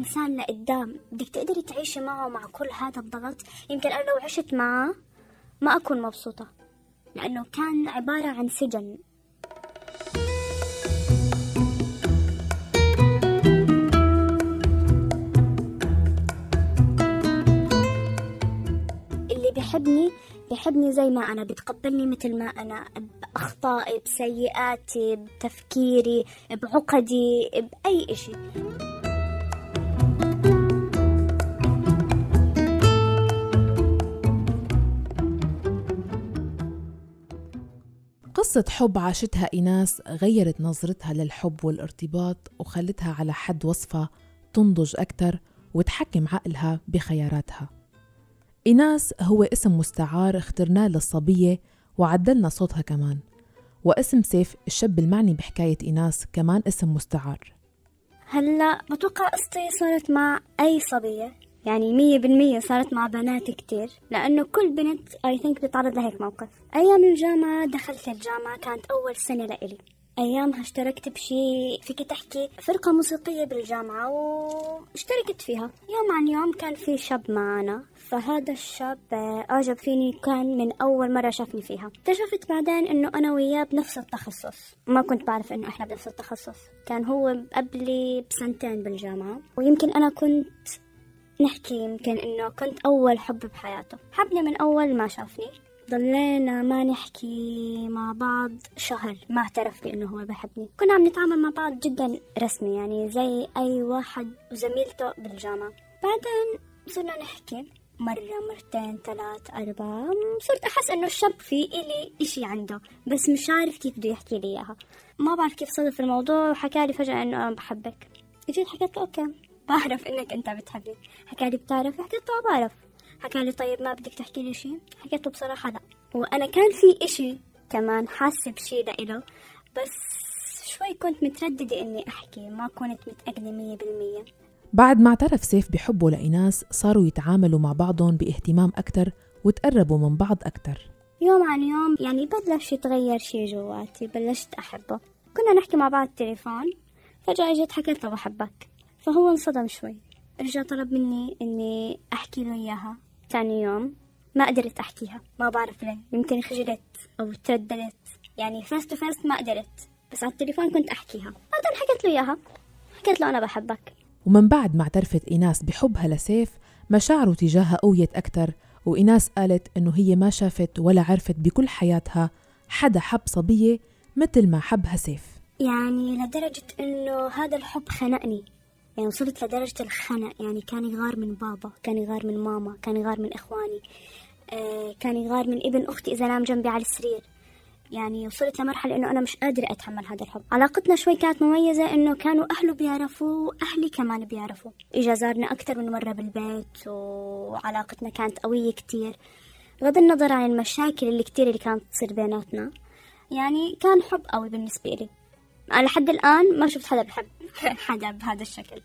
إنسان لقدام، بدك تقدري تعيشي معه مع كل هذا الضغط. يمكن أنا لو عشت معه ما أكون مبسوطة، لأنه كان عبارة عن سجن. اللي بيحبني زي ما أنا، بتقبلني مثل ما أنا، بأخطائي، بسيئاتي، بتفكيري، بعقدي، بأي إشي. قصة حب عاشتها إيناس غيرت نظرتها للحب والارتباط، وخلتها على حد وصفها تنضج أكتر وتحكم عقلها بخياراتها. إيناس هو اسم مستعار اخترناه للصبية وعدلنا صوتها كمان، واسم سيف الشاب المعني بحكاية إيناس كمان اسم مستعار. هلأ بتوقع قصتي صارت مع أي صبية، يعني 100% صارت مع بنات كتير، لأنه كل بنت I think بتعرض لهيك موقف. أيام الجامعة، دخلت الجامعة كانت أول سنة لإلي. أيامها اشتركت بشي فيك تحكي فرقة موسيقية بالجامعة، واشتركت فيها. يوم عن يوم كان في شاب معنا، فهذا الشاب أعجب فيني، كان من أول مرة شافني فيها. اكتشفت بعدين إنه أنا وياه بنفس التخصص، ما كنت بعرف إنه إحنا بنفس التخصص. كان هو قبلي بسنتين بالجامعة، ويمكن أنا كنت نحكي يمكن إنه كنت أول حب بحياته. حبني من أول ما شافني، ضلينا ما نحكي مع بعض شهر، ما اعترف لي إنه هو بحبني. كنا عم نتعامل مع بعض جدا رسمي، يعني زي أي واحد وزميلته بالجامعة. بعدين صرنا نحكي مرة، مرتين، 3، 4. صرت أحس إنه الشاب في إلي إشي عنده، بس مش عارف كيف بده يحكي لي إياها. ما بعرف كيف صدف الموضوع، وحكى لي فجأة إنه أنا بحبك. جيت حكيت له أوكي، بعرف إنك أنت بتحبني. حكى لي بتعرف؟ حكيت له بعرف. حكى لي طيب ما بدك تحكي لي شيء؟ حكيت له بصراحة لا، وأنا كان في إشي كمان حاسة بشي لإله، بس شوي كنت مترددة إني أحكي، ما كنت متأكدة 100%. بعد ما اعترف سيف بحبه لإيناس، صاروا يتعاملوا مع بعضهم باهتمام أكتر وتقربوا من بعض أكتر. يوم عن يوم يعني بلش يتغير شي جواتي، بلشت أحبه. كنا نحكي مع بعض تليفون، فجأة جيت حكيت له بحبك، فهو انصدم شوي. رجع طلب مني إني أحكي له إياها. ثاني يوم ما قدرت أحكيها، ما بعرف ليه، يمكن خجلت أو ترددت، يعني فيس تو فيس ما قدرت، بس على التليفون كنت أحكيها. بعدين حكيت له إياها، حكيت له أنا بحبك. ومن بعد ما اعترفت إيناس بحبها لسيف، مشاعره تجاهها قويت أكتر، وإيناس قالت إنه هي ما شافت ولا عرفت بكل حياتها حدا حب صبية مثل ما حبها سيف. يعني لدرجة إنه هذا الحب خنقني، يعني وصلت لدرجة الخنق. يعني كان يغار من بابا، كان يغار من ماما، كان يغار من إخواني، كان يغار من ابن أختي إذا نام جنبي على السرير. يعني وصلت لمرحلة إنه أنا مش قادرة أتحمل هذا الحب. علاقتنا شوي كانت مميزة، إنه كانوا أهله بيعرفوا، أهلي كمان بيعرفوا. إجا زارنا أكتر من مرة بالبيت، وعلاقتنا كانت قوية كتير، بغض النظر عن المشاكل اللي كانت تصير بيناتنا. يعني كان حب قوي بالنسبة لي. أنا لحد الآن ما شفت حدا بحب حدا بهذا الشكل.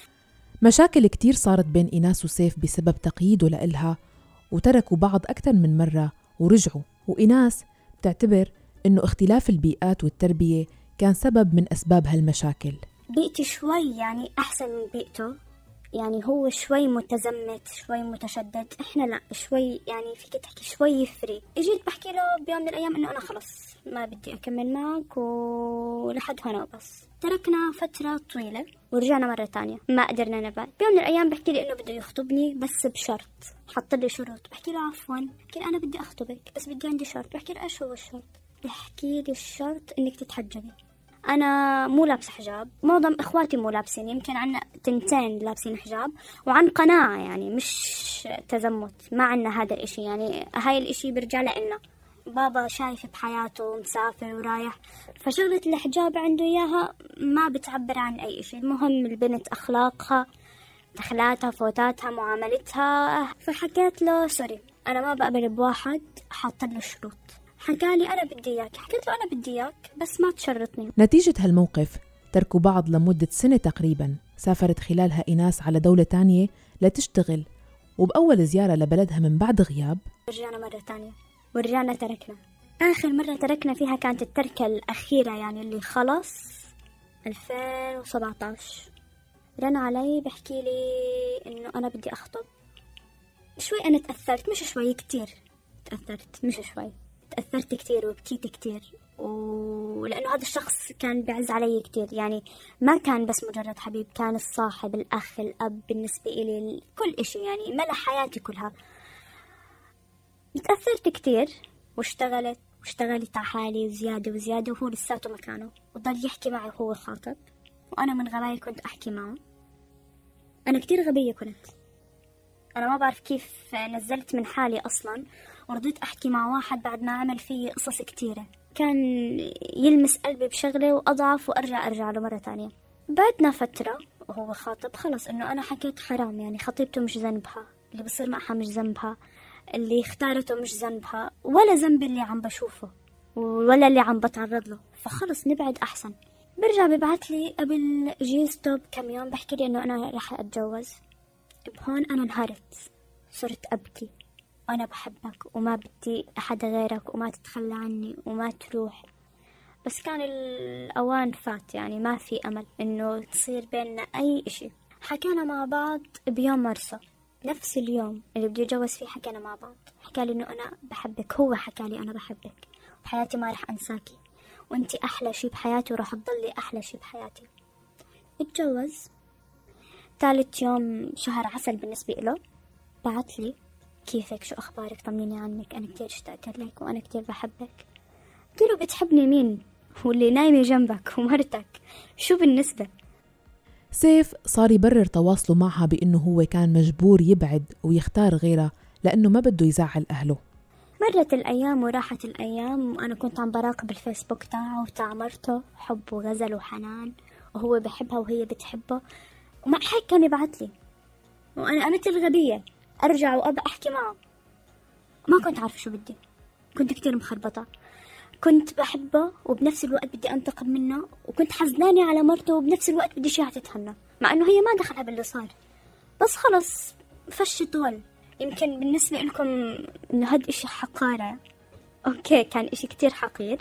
مشاكل كتير صارت بين إيناس وسيف بسبب تقييده لإلها، وتركوا بعض أكتر من مرة ورجعوا. وإيناس بتعتبر إنه اختلاف البيئات والتربية كان سبب من أسباب هالمشاكل. بيئتي شوي يعني أحسن من بيئته، يعني هو شوي متزمت، شوي متشدد. إحنا لا، شوي يعني فيك تحكي شوي فري. إجيت بحكي له بيوم من الأيام إنه أنا خلص ما بدي أكمل معك، ولحد هنا وبس. تركنا فترة طويلة ورجعنا مرة تانية، ما قدرنا نبعد. بيوم من الأيام بحكي لي إنه بده يخطبني بس بشرط، حط لي شروط. بحكي له عفوا، بحكي له أنا بدي أخطبك بس بدي عندي شرط. بحكي له إيش هو الشرط؟ بحكي لي الشرط إنك تتحجبي. أنا مو لابس حجاب، معظم إخواتي مو لابسين، يمكن عنا 2 لابسين حجاب، وعن قناعة يعني مش تزمت. ما عنا هذا الإشي، يعني هاي الإشي برجع لنا. بابا شايف بحياته مسافر ورايح، فشغلة الحجاب عنده إياها ما بتعبر عن أي إشي. المهم البنت أخلاقها، دخلاتها، فوتاتها، معاملتها. فحكيت له سوري، أنا ما بقبل بواحد حاط له شروط. حكى لي أنا بدي إياك. حكيت له أنا بدي إياك بس ما تشرطني. نتيجة هالموقف تركوا بعض لمدة سنة تقريبا. سافرت خلالها إيناس على دولة تانية لتشتغل، وبأول زيارة لبلدها من بعد غياب رجعنا مرة تانية ورجعنا تركنا. آخر مرة تركنا فيها كانت التركة الأخيرة، يعني اللي خلص 2017. رن علي بحكي لي إنه أنا بدي أخطب. شوي أنا تأثرت، مش شوي، كتير تأثرت، مش شوي، تأثرت كتير وبكيت كتير، ولأنه هذا الشخص كان بعز علي كتير، يعني ما كان بس مجرد حبيب، كان الصاحب، الأخ، الأب بالنسبة إلي، كل إشي، يعني ملأ حياتي كلها. تأثرت كتير واشتغلت على حالي زيادة وزيادة، وهو لساته مكانه وضل يحكي معي وهو خاطب، وأنا من غباي كنت أحكي معه. أنا كتير غبية كنت، أنا ما بعرف كيف نزلت من حالي أصلا ورضيت أحكي مع واحد بعد ما عمل فيه قصص كتيرة، كان يلمس قلبي بشغلة وأضعف وأرجع له مرة تانية. بعدنا فترة وهو خاطب، خلص إنه أنا حكيت حرام، يعني خطيبته مش ذنبها، اللي بصير معها مش ذنبها، اللي اختارته مش ذنبها، ولا ذنب اللي عم بشوفه ولا اللي عم بتعرض له، فخلص نبعد أحسن. برجع ببعت لي قبل ستوب كم يوم بحكي لي إنه أنا رح أتجوز. بهون أنا انهارت، صرت أبكي، أنا بحبك وما بدي أحد غيرك وما تتخلى عني وما تروح. بس كان الأوان فات، يعني ما في أمل إنه تصير بيننا أي إشي. حكينا مع بعض بيوم مرسى، نفس اليوم اللي بدي أتجوز فيه حكينا مع بعض. حكالي إنه أنا بحبك، هو حكالي أنا بحبك بحياتي، ما رح أنساكي، وأنتي أحلى شي بحياتي ورح تضلي أحلى شي بحياتي. اتجوز. ثالث يوم شهر عسل بالنسبة له، بعت لي كيفك، شو أخبارك، طمنيني عنك، أنا كتير اشتقت لك وأنا كتير بحبك. قلت له بتحبني مين واللي نايمة جنبك ومرتك، شو بالنسبة؟ سيف صار يبرر تواصله معها بأنه هو كان مجبور يبعد ويختار غيرها لأنه ما بده يزعل أهله. مرت الأيام وراحت الأيام، وأنا كنت عم براقب الفيسبوك تاعه وتاع مرته، حب وغزل وحنان، وهو بحبها وهي بتحبه، ومع هيك كان يبعت لي، وأنا مثل غبية أرجع وأبقى أحكي معه. ما كنت عارفة شو بدي، كنت كتير مخربطة، كنت بحبه وبنفس الوقت بدي أنتقم منه، وكنت حزنانة على مرته وبنفس الوقت بدي شيها تتهنى، مع أنه هي ما دخلها باللي صار، بس خلص فش طول. يمكن بالنسبة لكم إنه هاد إشي حقارة، أوكي كان إشي كتير حقير،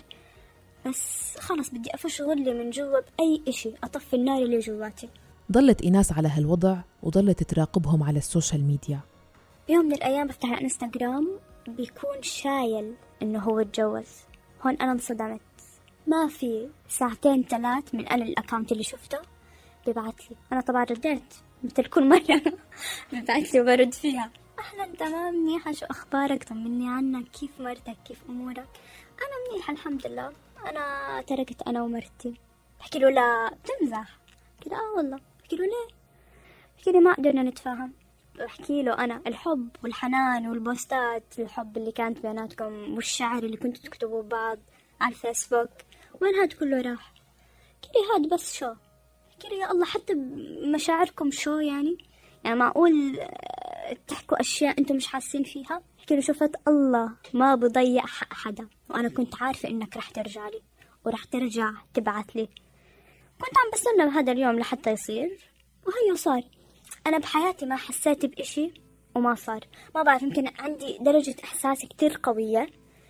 بس خلص بدي أفش غلي من جوا بأي إشي أطفي النار اللي جواتي. ضلت إيناس على هالوضع وضلت تراقبهم على السوشيال ميديا. يوم من الأيام بفتح الانستغرام بيكون شايل إنه هو اتجوز. هون أنا انصدمت، ما في ساعتين 3 من أنا الأكاونت اللي شفته ببعت لي. أنا طبعا رديت مثل كل مرة ببعت لي وبرد فيها، أهلا تمام منيحة، شو أخبارك، طمني عنك، كيف مرتك، كيف أمورك. أنا منيحة الحمد لله، أنا تركت أنا ومرتي. بحكي له لا بتمزح، بحكي له والله، بحكي له ليه، بحكي لي ما قدرنا نتفاهم. بحكي له أنا الحب والحنان والبوستات الحب اللي كانت بيناتكم والشعر اللي كنتوا تكتبوا بعض على الفيسبوك، وين هاد كله راح؟ بحكي لي هاد بس شو، بحكي لي يا الله حتى مشاعركم شو يعني معقول تحكوا أشياء أنتم مش حاسين فيها؟ بحكي له شوفت الله ما بضيع حق حدا، وأنا كنت عارفة إنك رح ترجع لي ورح ترجع تبعت لي، كنت عم بستنى بهذا اليوم لحتى يصير، وهيو صار. أنا بحياتي ما حسيت بإشي وما صار، ما بعرف، يمكن عندي درجة إحساس كتير قوية،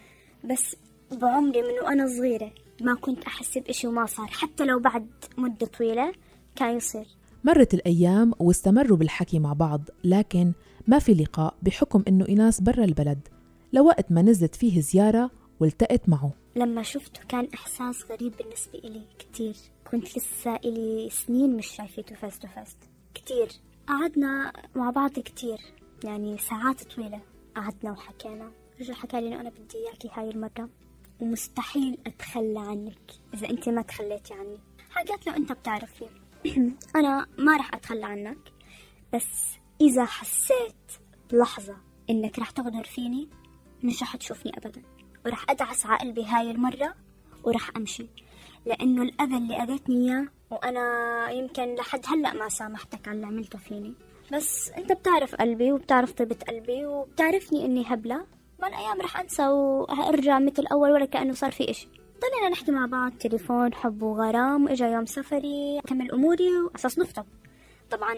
بس بعمري من وأنا صغيرة ما كنت أحس بإشي وما صار، حتى لو بعد مدة طويلة كان يصير. مرت الأيام واستمروا بالحكي مع بعض، لكن ما في لقاء بحكم إنه إيناس برا البلد، لوقت ما نزلت فيه زيارة والتقت معه. لما شفته كان إحساس غريب بالنسبة إلي كتير، كنت لسه إلي سنين مش شايفته فاس تو فاس كتير. قعدنا مع بعض كتير، يعني ساعات طويلة قعدنا وحكينا. رجع حكالي إنه أنا بدي إياكي هاي المرة ومستحيل أتخلى عنك إذا أنت ما تخليتي عني. حكيت له أنت بتعرفي أنا ما رح أتخلى عنك، بس إذا حسيت بلحظة إنك رح تغدر فيني مش رح تشوفني أبدا، ورح أدعس على قلبي هاي المرة ورح أمشي، لأنه الأذى اللي أذيتني إياه وأنا يمكن لحد هلأ ما سامحتك على اللي عملته فيني، بس أنت بتعرف قلبي وبتعرف طيبة قلبي وبتعرفني إني هبلة، من أيام رح أنسى وأرجع مثل أول ولا كأنه صار في إشي. ضلينا نحكي مع بعض تليفون حب وغرام، وإجا يوم سفري أكمل أموري وأساس نخطب. طبعا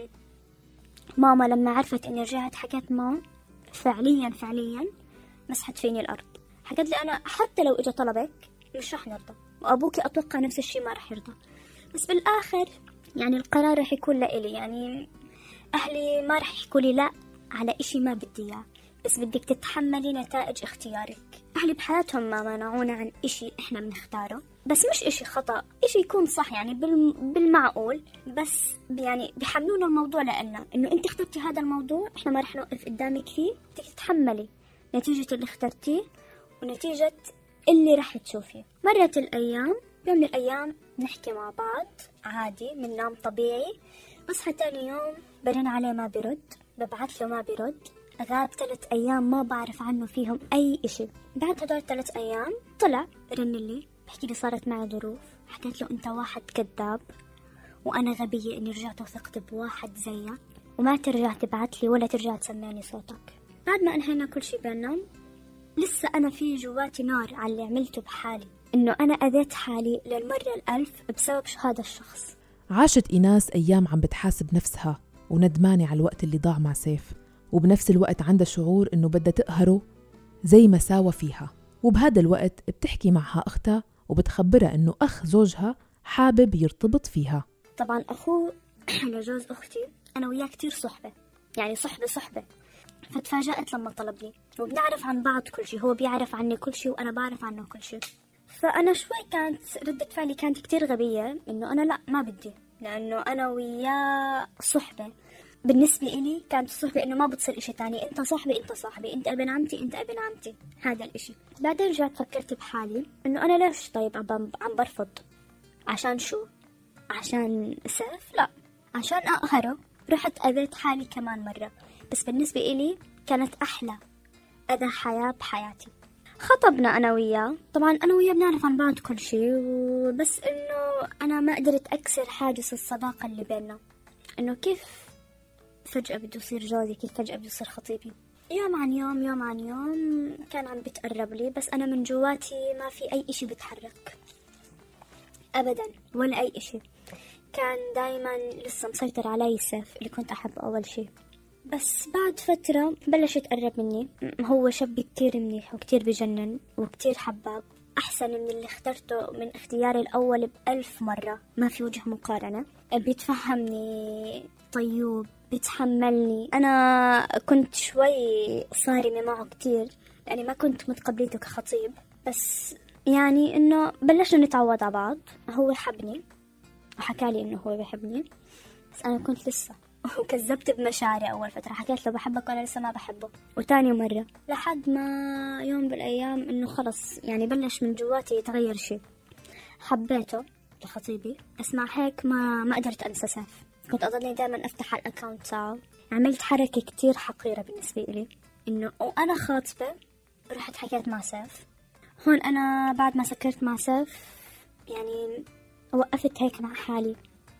ماما لما عرفت إني رجعت حكيت معه فعليا مسحت فيني الأرض، حكت لي أنا حتى لو إجا طلبك مش رح نرضى، وأبوكي أتوقع نفس الشي ما رح يرضى، بس بالآخر يعني القرار رح يكون لإلي. يعني أهلي ما رح يحكوا لي لا على إشي ما بدي إياه، بس بدك تتحملي نتائج اختيارك. أهلي بحياتهم ما منعونا عن إشي إحنا بنختاره، بس مش إشي خطأ، إشي يكون صح يعني بالمعقول، بس يعني بيحملونا الموضوع لأنه إنه أنت اخترتي هذا الموضوع، إحنا ما رح نوقف قدامك فيه، بدك تتحملي نتيجة اللي اخترتيه ونتيجة اللي رح تشوفيه. مرت الأيام، يوم من الأيام نحكي مع بعض عادي، بننام طبيعي، بصحى تاني يوم برن عليه ما برد، ببعث له ما برد، غاب 3 أيام ما بعرف عنه فيهم أي إشي. بعد هدول 3 أيام طلع رن لي بحكي لي صارت معي ظروف. حكيت له أنت واحد كذاب وأنا غبية إني رجعت وثقت بواحد زيك، وما ترجع تبعت لي ولا ترجع تسمعني صوتك. بعد ما أنهينا كل شي بيننا، لسه أنا في جواتي نار على اللي عملته بحالي، إنه أنا أذيت حالي للمرة الألف بسبب هذا الشخص. عاشت إيناس أيام عم بتحاسب نفسها وندمانة على الوقت اللي ضاع مع سيف، وبنفس الوقت عندها شعور إنه بدها تقهره زي ما ساوى فيها. وبهذا الوقت بتحكي معها أختها وبتخبرها إنه أخ زوجها حابب يرتبط فيها. طبعا أخوه لجوز أختي أنا وياه كتير صحبة، يعني صحبة. فتفاجأت لما طلبني، وبنعرف عن بعض كل شيء، هو بيعرف عني كل شيء وأنا بعرف عنه كل شيء. فأنا شوي كانت ردة فعلي كانت كتير غبية، إنه أنا لا ما بدي، لأنه أنا وياه صحبة. بالنسبة إلي كانت الصحبة إنه ما بتصير إشي تاني، أنت صاحبي، أنت ابن عمتي، هذا الإشي. بعدين رجعت فكرت بحالي إنه أنا ليش طيب عم برفض؟ عشان شو؟ عشان سيف؟ لا، عشان أقهره. رحت أذيت حالي كمان مرة، بس بالنسبة إلي كانت أحلى أذى حياة بحياتي. خطبنا أنا وياه، طبعا أنا وياه بنعرف عن بعض كل شيء، بس إنه أنا ما قدرت أكسر حاجز الصداقة اللي بيننا، إنه كيف فجأة بده يصير جوزي، كيف فجأة بده يصير خطيبي. يوم عن يوم كان عم بتقرب لي، بس أنا من جواتي ما في أي إشي بتحرك أبدا، ولا أي إشي. كان دايما لسه مسيطر علي سيف اللي كنت أحبه أول شي. بس بعد فترة بلش يتقرب مني. هو شاب كتير منيح وكتير بجنن وكتير حباب، أحسن من اللي اخترته من اختياري الأول ب1000 مرة، ما في وجه مقارنة. بيتفهمني، طيوب، بيتحملني. أنا كنت شوي صارمة معه كتير لأني ما كنت متقبليته كخطيب، بس يعني إنه بلشنا نتعود على بعض. هو حبني وحكالي إنه هو بيحبني، بس أنا كنت لسه وكذبت بمشاعري. أول فترة حكيت له بحبك وأنا لسه ما بحبه، وتاني مرة، لحد ما يوم بالأيام إنه خلص يعني بلش من جواتي يتغير شيء. حبيته لخطيبي، بس مع هيك ما قدرت أنسى سيف. كنت أضلني دائما أفتح على الأكاونت تاعه. عملت حركة كتير حقيرة بالنسبة لي، إنه وأنا خاطبة رحت حكيت مع سيف. هون أنا بعد ما سكرت مع سيف يعني وقفت هيك مع حالي،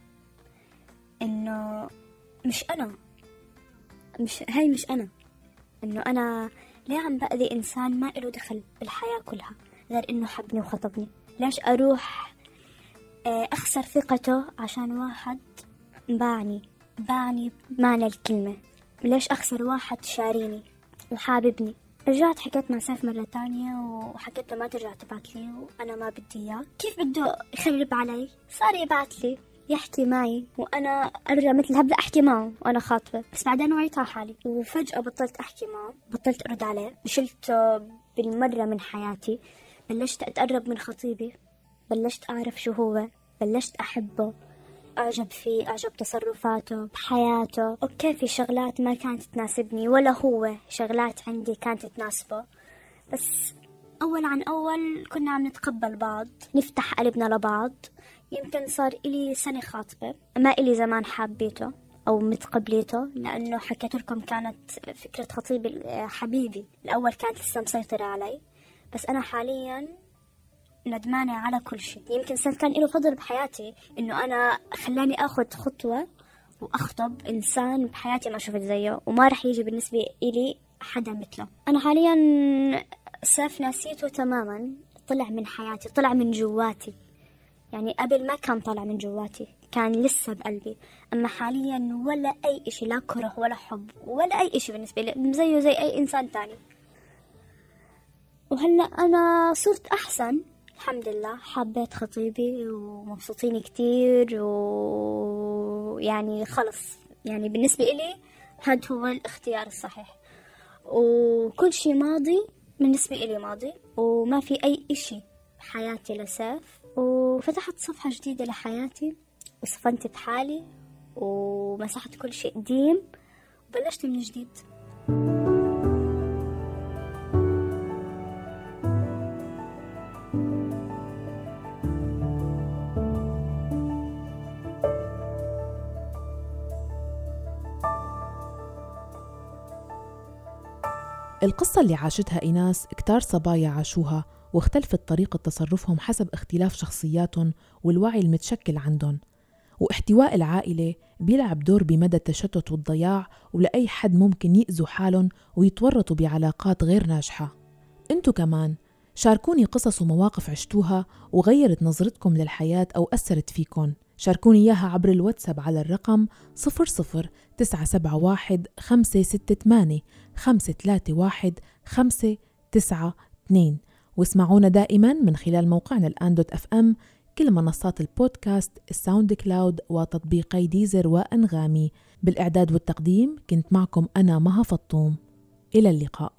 إنه مش أنا، مش أنا، إنه أنا ليه عم بأذي إنسان ما إله دخل بالحياة كلها غير إنه حبني وخطبني؟ ليش أروح أخسر ثقته عشان واحد باعني بمعنى الكلمة؟ ليش أخسر واحد شاريني وحاببني؟ رجعت حكيت مع سيف مرة تانية وحكيت له ما ترجع تبعت لي وأنا ما بدي إياه. كيف بده يخرب علي؟ صار يبعت لي يحكي معي وأنا أرجع مثل هبدأ أحكي معه وأنا خاطبة، بس بعدين وعيت على حالي وفجأة بطلت أحكي معه، بطلت أرد عليه، شلته بالمرة من حياتي. بلشت أتقرب من خطيبي، بلشت أعرف شو هو، بلشت أحبه، أعجب فيه، أعجب تصرفاته بحياته. أوكي في شغلات ما كانت تناسبني ولا هو شغلات عندي كانت تناسبه، بس أول عن أول كنا عم نتقبل بعض، نفتح قلبنا لبعض. يمكن صار إلي سنة خاطبة، ما إلي زمان حابيته أو متقبليته، لأنه حكيت لكم كانت فكرة خطيبي حبيبي الأول كانت لسه مسيطرة علي، بس أنا حاليا ندمانة على كل شيء. يمكن سنة كان له فضل بحياتي إنه أنا خلاني أخذ خطوة وأخطب إنسان بحياتي ما شفت زيه وما رح يجي بالنسبة إلي حدا مثله. أنا حاليا سيف ناسيته تماما، طلع من حياتي، طلع من جواتي. يعني قبل ما كان طلع من جواتي، كان لسه بقلبي، أما حاليا ولا أي إشي، لا كره ولا حب ولا أي إشي بالنسبة لي، زيه زي أي إنسان تاني. وهلأ أنا صرت أحسن الحمد لله حبيت خطيبي ومبسوطين كتير، ويعني خلص يعني بالنسبة إلي هذا هو الاختيار الصحيح، وكل شيء ماضي بالنسبة إلي ماضي، وما في أي إشي بحياتي لساف، وفتحت صفحة جديدة لحياتي وصفنت بحالي ومسحت كل شيء قديم وبلشت من جديد. القصة اللي عاشتها إيناس كتار صبايا عاشوها، واختلفت طريقة تصرفهم حسب اختلاف شخصياتهم والوعي المتشكل عندهم، واحتواء العائلة بيلعب دور بمدى التشتت والضياع، ولأي حد ممكن يأذوا حالهم ويتورطوا بعلاقات غير ناجحة. انتو كمان شاركوني قصص ومواقف عشتوها وغيرت نظرتكم للحياة أو أثرت فيكم. شاركوني إياها عبر الواتساب على الرقم 00971 568 531 592، واسمعونا دائما من خلال موقعنا الآن.fm، كل منصات البودكاست، الساوند كلاود، وتطبيقي ديزر وأنغامي. بالإعداد والتقديم كنت معكم أنا مها فطوم. إلى اللقاء.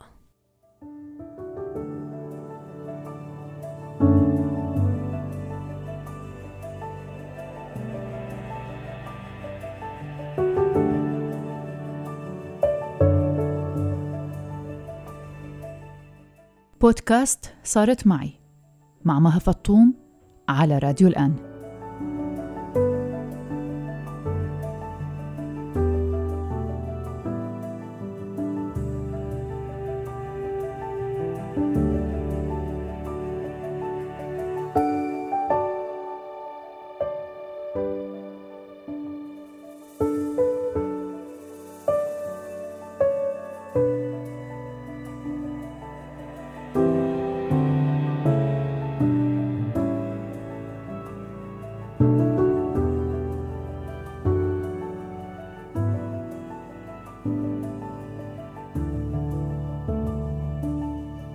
بودكاست صارت معي مع مها فطوم على راديو الآن.